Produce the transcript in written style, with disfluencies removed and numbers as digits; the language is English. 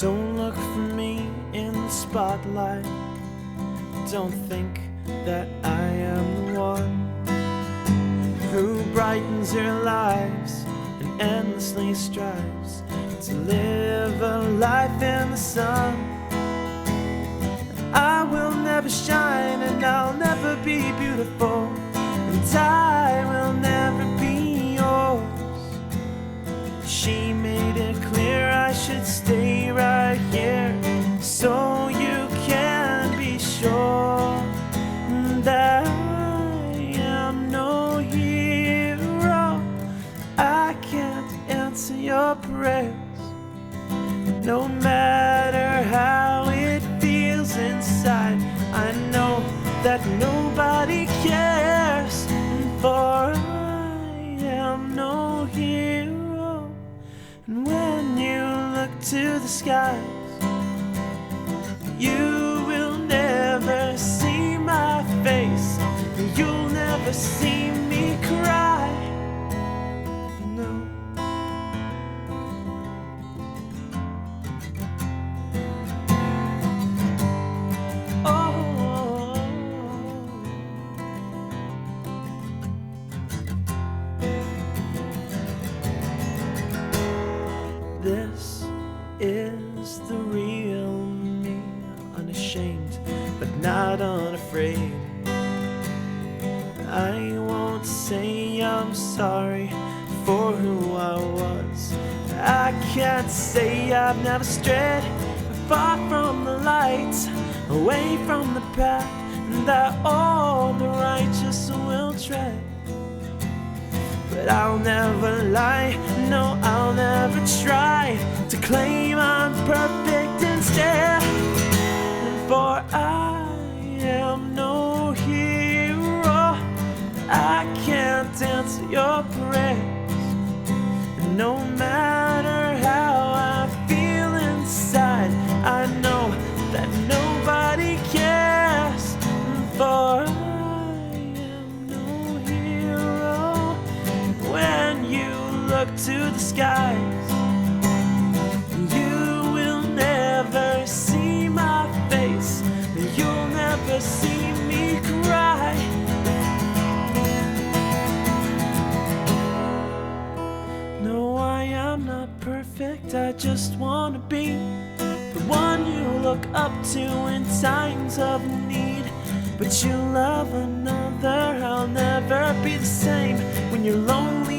Don't look for me in the spotlight. Don't think that I am the one who brightens your lives and endlessly strives to live a life in the sun. I will never shine and I'll never be beautiful, and I will never be yours. She made it clear I should stay right here, so you can be sure that I am no hero. I can't answer your prayers, no matter how it feels inside. I know that nobody cares, for I am no hero. And when you look to the skies, you will never see my face, you'll never see me cry. No. Oh, this is the real me, unashamed but not unafraid. I won't say I'm sorry for who I was. I can't say I've never strayed far from the light, away from the path that all the righteous will tread. But I'll never lie, no, I'll never try to claim I'm perfect instead. For I am no hero, I can't answer your prayers, and no matter how I feel inside, I know that nobody cares. For I am no hero. When you look to the skies, you will never see my face, you'll never see me cry. No, I am not perfect, I just wanna be the one you look up to in times of need. But you love another, I'll never be the same when you're lonely